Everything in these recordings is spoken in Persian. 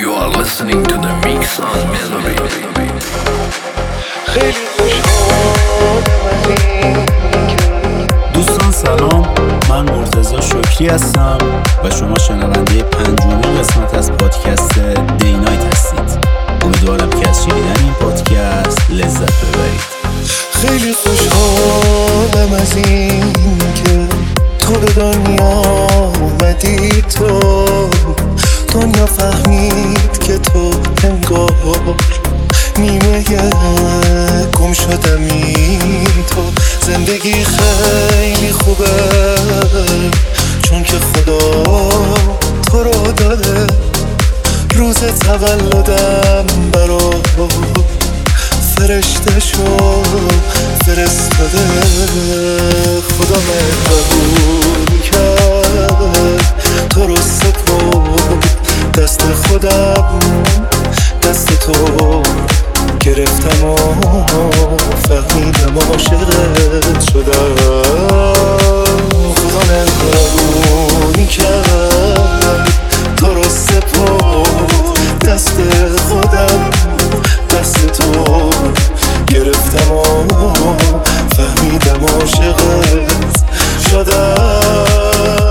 You are listening to the mix on Melody. دوستان سلام، من مرتضی شکری هستم و شما شنونده پنجمین قسمت از پادکست دی نایت هستید. امیدوارم که از شنیدن این پادکست لذت ببرید. خیلی خوشحالم از این که تو به دنیا اومدی، تو دنیا فهمید که تو انگار نیمه گم شدمی. تو زندگی خیلی خوبه چون که خدا تو رو داده. روز تولدم برا فرشته شو فرستاده. خدا مهربون کرد تو رو سپرد دست خودم، دست تو گرفتم و فهمیدم عاشقت شدم. خدا مهربون کرد تو رو سپرد دست خودم، دست تو گرفتم و فهمیدم عاشقت شدم.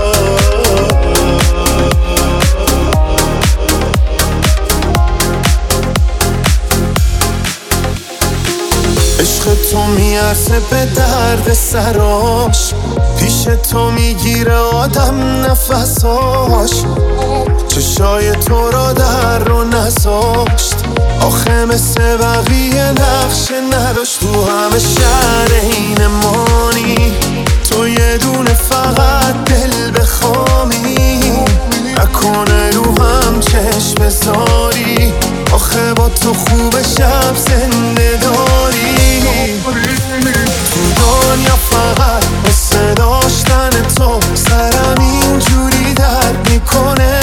عشق تو میارزه به درد سراش، پیش تو میگیره آدم نفساش. چشای تو را در رو نذاشت، آخه مثل بقیه نقشه نداشت. تو همه شهر این مانی، تو یه دونه فقط دل بخوامی. نکنه رو هم چشم بذاری، آخه با تو خوب شب زنده داری. تو دنیا فقط مثل داشتن تو سرم اینجوری درد میکنه.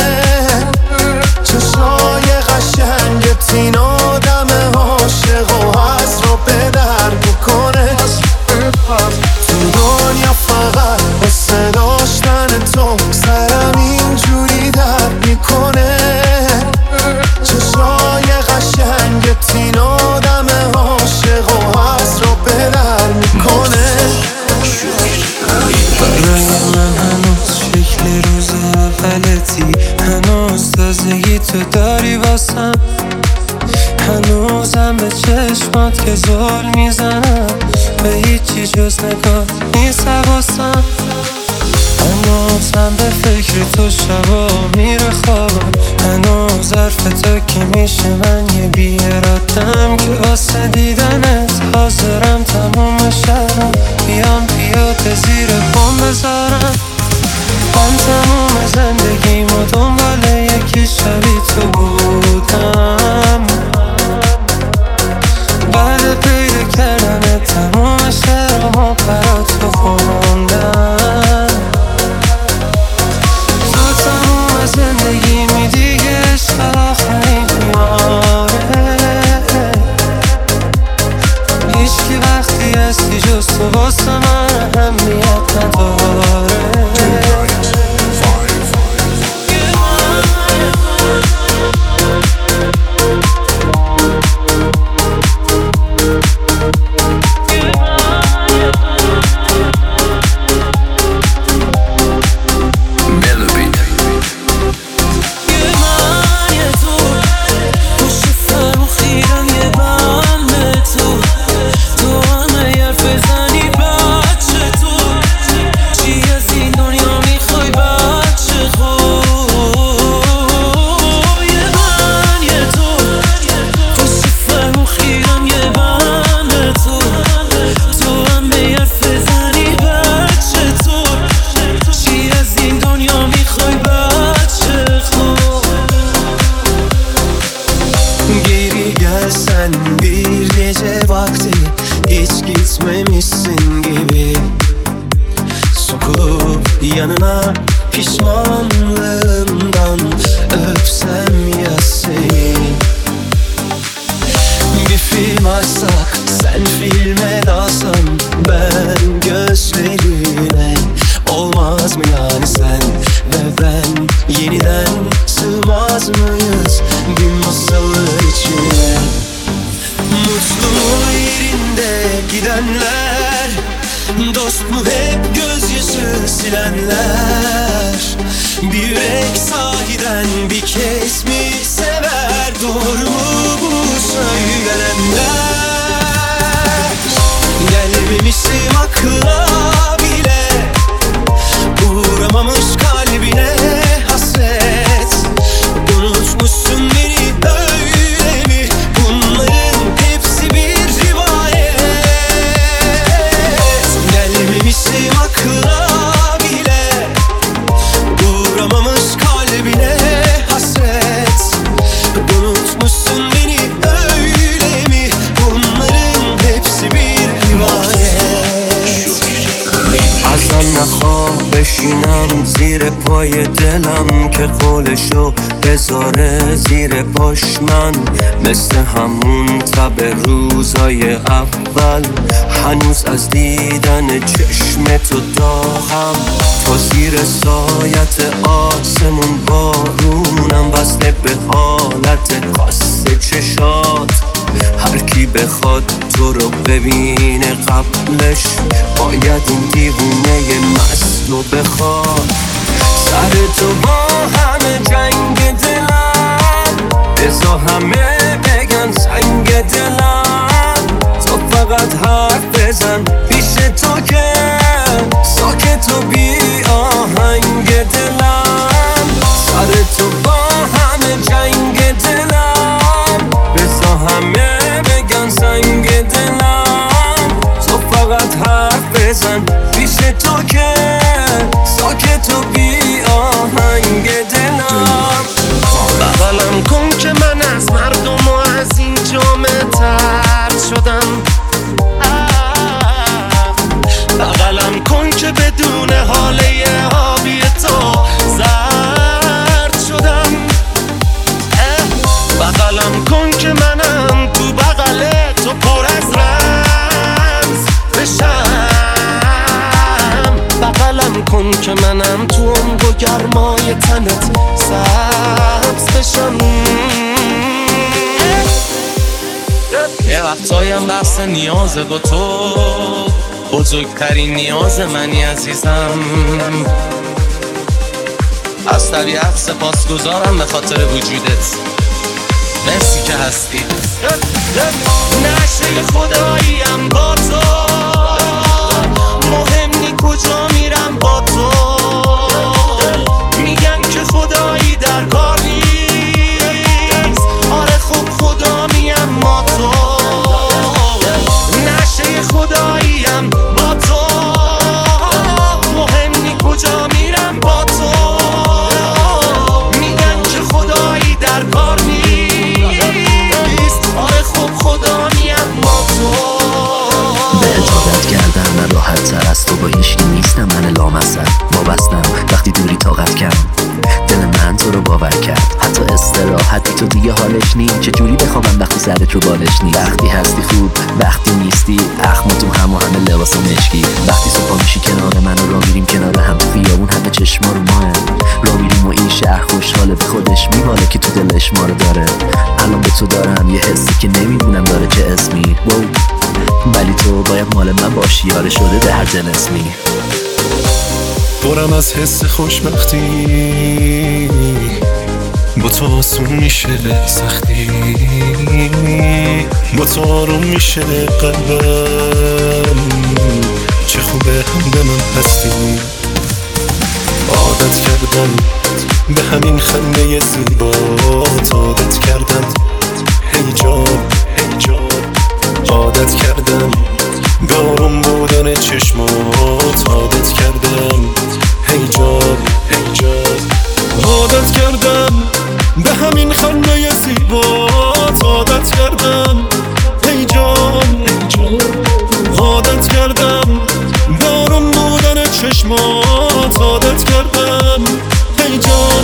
چشای قشنگت این آدم عاشق و از رو به در میکنه. تو دنیا فقط مثل داشتن تو سرم اینجوری درد میکنه. چشای قشنگت این آدم عاشق و از رو به در میکنه. برای من هنوز شکل روز اولتی، هنوز تازگی تو داری واسم. هنوزم به چشمات که زل میزنم، به هیچی جز نگاه نیست حواسم. هنوزم به فکر تو شبا میره خوابم. هنوز حرف تو که میشه من یه بی‌اراده‌ام که واسه دیدنت حاضرم تموم شهرم. بیام پیاده زیر پام بذارم. من تموم زندگیمو دنبال یکی شبیه تو بودم. بعد پیدا کردن تموم شهرمو برا تو خوندم. تو تموم زندگیمی دیگه عشق آخرین میاره. هیچکی وقتی هستی جز تو واسه من اهمیت نداره. Yanına pişmanlığımdan öpsem ya seni. Bir film açsak, sen filme dalsan, ben gözlerine olmaz olmaz mı yani sen ve ben yeniden sığmaz mıyız bir masalı içine? Mutlu yerinde gidenler, dost mu hep gözyaşı silenler? Bir yürek sahiden bir kez mi sever? Doğru mu bu söylenenler? Gelmemişim aklına bile, uğramamış kalbine hasret. Unutmuşsun beni öyle mi? Bunların hepsi bir rivayet. Gelmemişim aklına bile, uğramamış kalbine hasret. Unutmuşsun beni öyle mi? Bunların hepsi bir rivayet. ازم نخواه بشینم زیر پای دلم که قولشو بذاره زیر پاش من، مثل همون تب روزای اول هنوز از دیدن چشم تو داغم. تو زیر سایت آسمون بارونم، وصله به حالت خاص چشات. هر کی بخواد تو رو ببینه قبلش باید این دیوونه مست رو بخواد. سر تو با همه جنگ دلم، بزا همه بگن سنگ دلم. تو فقط حرف بزن پیش تو که ساکت و بی آهنگ دلم. سر تو با همه جنگ دلم، بزا همه بگن سنگ دلم. تو فقط حرف بزن پیش تو که ساکت و بی آهنگ دلم. بغلم کن که من از مردم و از این جامعه طرد شدم. بغلم کن که بدون حاله آبی تو زرد شدم. بغلم کن که منم تو بغل تو پر از رمز بشم. بغلم کن که منم تو عمق و گرمای تنت سبز بشم. یه وقتایم بحث نیازه با تو، بزرگترین نیاز منی عزیزم. از طبیعت سپاسگزارم به خاطر وجودت، مرسی که هستی. نشه خداییم با تو، مهم نی کجا میرم با تو. میگن که خدایی در کار نیست، آره خب خدا میم ما تو. نشه خداییم با تو، مهم نی کجا میرم با تو. میگن که خدایی در کار نیست، آره خب خدا میم با تو. به اطاعت کردم من راحت تر از تو، با هیچکی نیستم من لامصب. وابستم وقتی دوری طاقت کم، دل من تو رو باور کرد. حتی استراحتی تو دیگه حالش نیم. چجوری بخوابم وقتی سرت رو بالش نیم؟ وقتی هستی خوب وقتی نیستی، اخم تو هم و همه لباس مشکی. وقتی صبح میشی کنار من و را میریم کنار هم تو خیابون، همه چشما رو ماه را میریم و این شهر خوشحاله به خودش میباله که تو دلش ما رو داره. الان به تو دارم یه حسی که نمیدونم داره چه اسمی، ولی تو باید مال من باشی، یاره شده به هر جنسمی. برم از حس خوشبختی، با تو آسون میشه سختی. با تو آروم میشه قلبم، چه خوبه همه من هستی. عادت کردم به همین خنده زیبات، عادت کردم هی جان عادت کردم به آروم بودن چشمات، عادت کردم هی جان عادت کردم به همین خنده زیبات، عادت کردم هی جان عادت کردم به آروم بودن چشمات، عادت کردم هی جان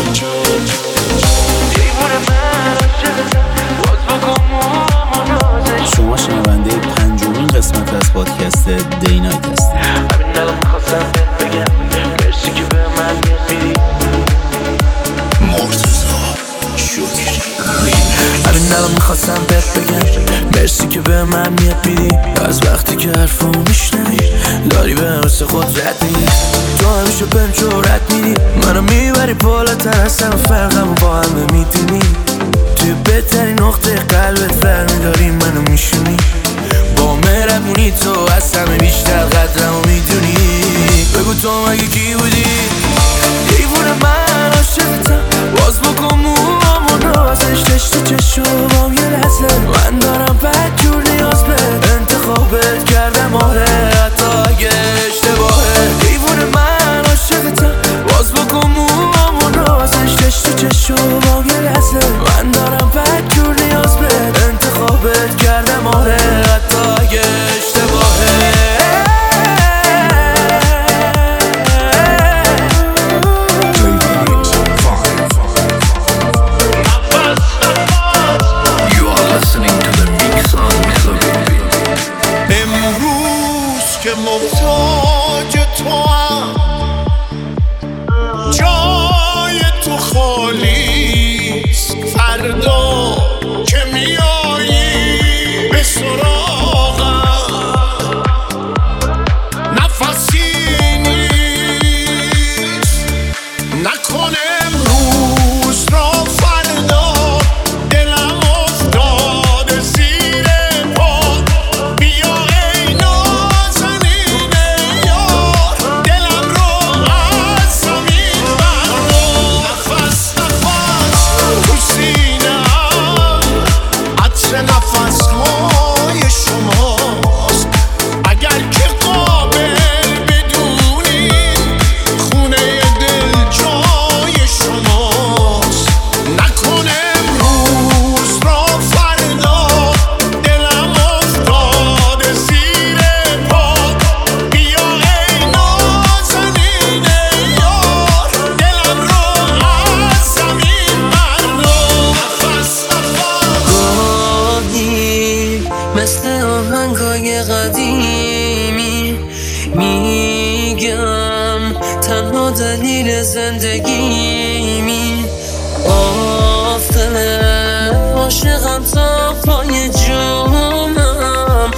شما شنونده پنجمین قسمت از پادکست دی نایت هستید. میخواستم بهت بگم مرسی که به من میاد میدی، از وقتی که حرفمو میشنوی داری به مثل خود رد میدی. تو همیشه بهم جرأت میدی، منو میبری بالاتر از همه فرقمو با همه میدونی. توی بهترین نقطه قلبت برمیداری منو میشونی. با مهربونی تو از همه بیشتر قدرمو میدونی. بگو تو مگه کی بودی؟ دیوونه من عاشقتم، باز بکن موامو نازش تشت چشم بام یه لحظه. من دارم بدجور نیاز به انتخابت کردم، آره حتی اگه اشتباهه. دیوونه من عاشقتم، باز بکن موامو نازش تشت چشم بام یه لحظه. من دارم بدجور نیاز به انتخابت کردم، آره حتی اگه اشتباهه. که محتاج تو هم جای تو خالیست، فردا که میایی به سراغم نفسی نیست. نکن امروز را فردا، دلم افتاده زیر پا. بیا ای نازنین یار، دلم رو از زمین بردار. نفس نفس تو سینه‌ام عطر نفس‌های شماست. اگر که قابل بدونی خونه دل جای شماست. نکن امروز را فردا، دلم افتاده زیر پا. بیا ای نازنین یار، دلم رو از زمین بردار. نفس نفس گاهی مثل آهنگای قدیمی میگم تنها دلیل زندگیمی. آخه عاشقم تا پای جونم،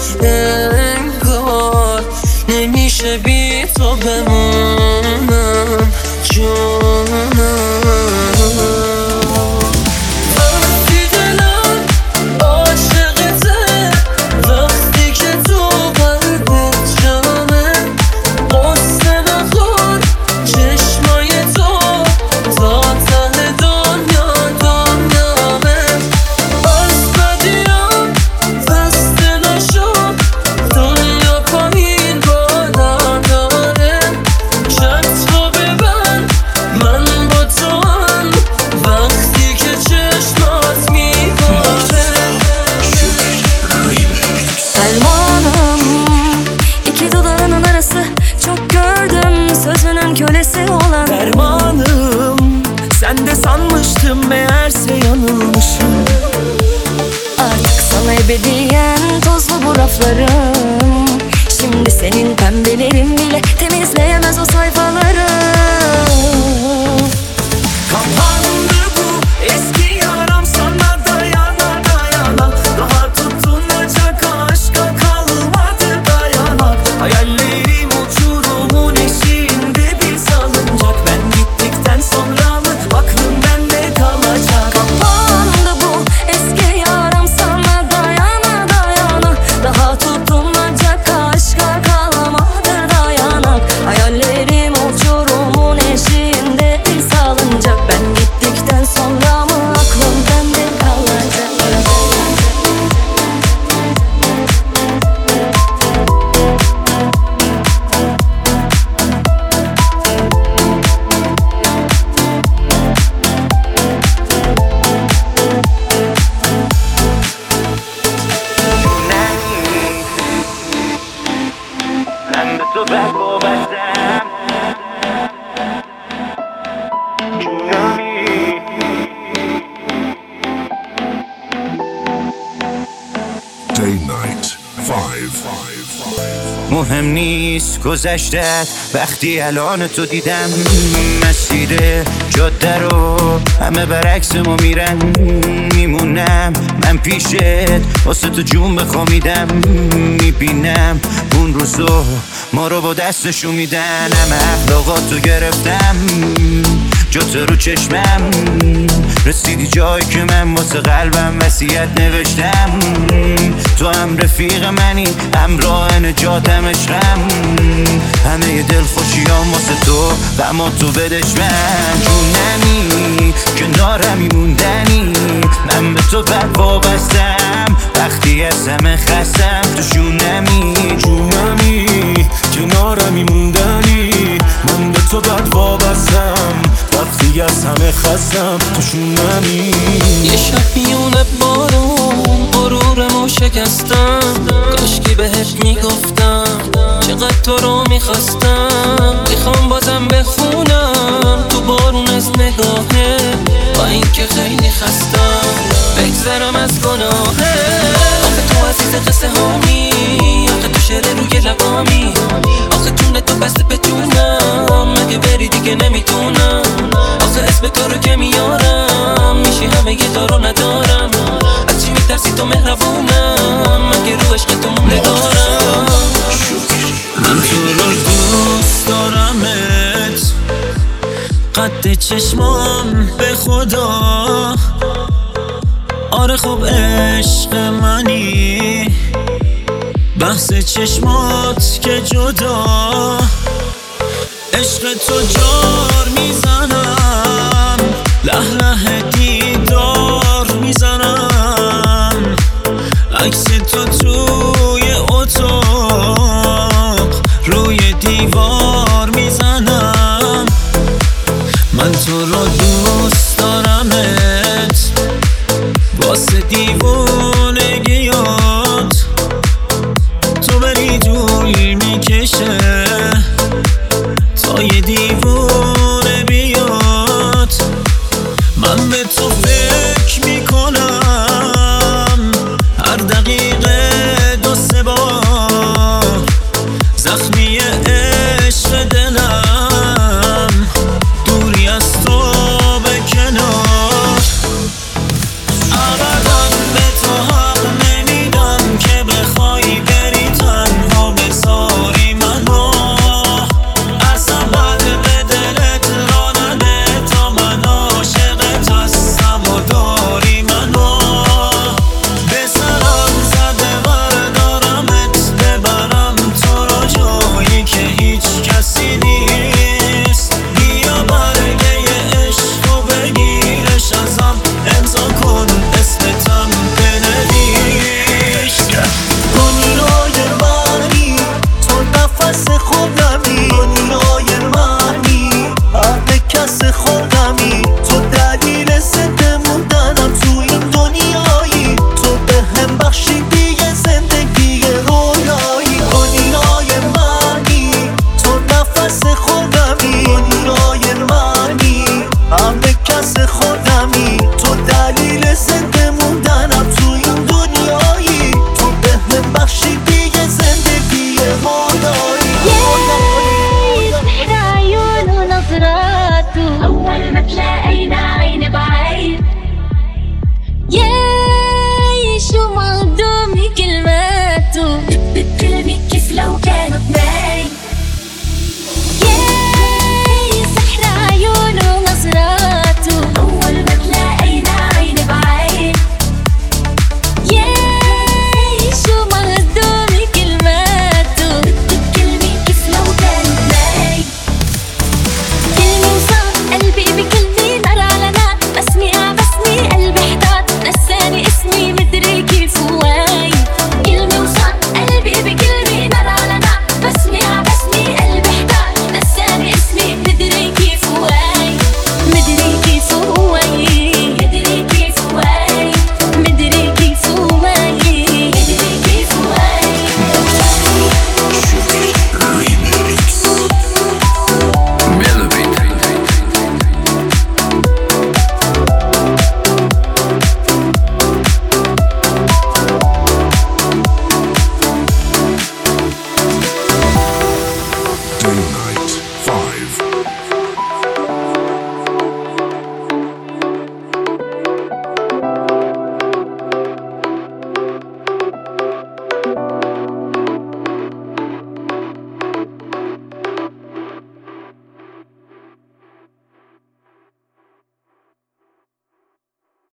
انگار نمیشه بی تو بمونم جونم. وقتی دلم عاشقته، وقتی که تو قلبت جامه. قصه نخور چشمای تو تا ته دنیا دنیامه. از بدیام بسته نشو، دنیا پایین بالا داره. چترو ببند من با تو هم، وقتی که چشمات میباره. Dermanım iki dudağının arası, çok gördüm sözünün kölesi olan. Dermanım, sen de sanmıştım meğerse yanılmışım. Artık sana ebediyen tozlu bu raflarım. Şimdi senin pembelerin bile temizleyemez o sayfaları. Kapandı bu eski yaram, sana dayana dayana. Daha tutunacak aşka kalmadı dayanak. Hayallerim uçurumun eşiğinde bir salıncak. Ben gittikten sonra mı aklım bende kalacak? Kapandı bu eski yaram, sana dayana dayana. Daha tutunacak aşka kalmadı dayanak. Hayallerim uçurumun eşiğinde bir salıncak. Ben gittikten sonra mı aklım bende kalacak? And the tobacco back down. Day night مهم نیست گذشتت وقتی الان تو دیدم مسیر جاده رو همه برعکس ما میرن میمونم من پیشت واسه تو جون بخوامیدم میبینم اون روزو ما رو با دستشو میدن همه اخلاقاتو گرفتم جات رو چشمم رسیدی جایی که من واسه قلبم وصیت نوشتم تو هم رفیق منی همراه نجاتم عشقم همه دل خوشیام واسه تو غما تو بدش من جونمی کنارمی موندنی من به تو بد وابستم وقتی از همه خستم تو شونمی جونمی کنارمی موندنی من به تو بد وابستم وقتی از همه خستم تو شونمی یه شب میونه بارون غرورمو شکستم کاشکی بهت میگفتم چقدر تو رو میخواستم میخوام بازم بخونم تو بارون از نگاهه با اینکه خیلی خستم بگذرم از گناهه آخه تو عزیز قصه هامی آخه تو شعر روی لبامی آخه جون تو بسته به جونم مگه بری دیگه نمیتونم آخه اسم تو رو که میارم میشی همه یه دارو ندارم از چی میترسی تو مهربونم مگه رو عشق تو مونده دارم من تو رو دوست دارمت قد چشمان به خدا آره خوب عشق منی بحث چشمات که جدا عشق تو جار میزنم له له دیدار میزنم عکس تو توی اتاق روی دیوار میزنم من تو رو دوست دارمت واسه دیوار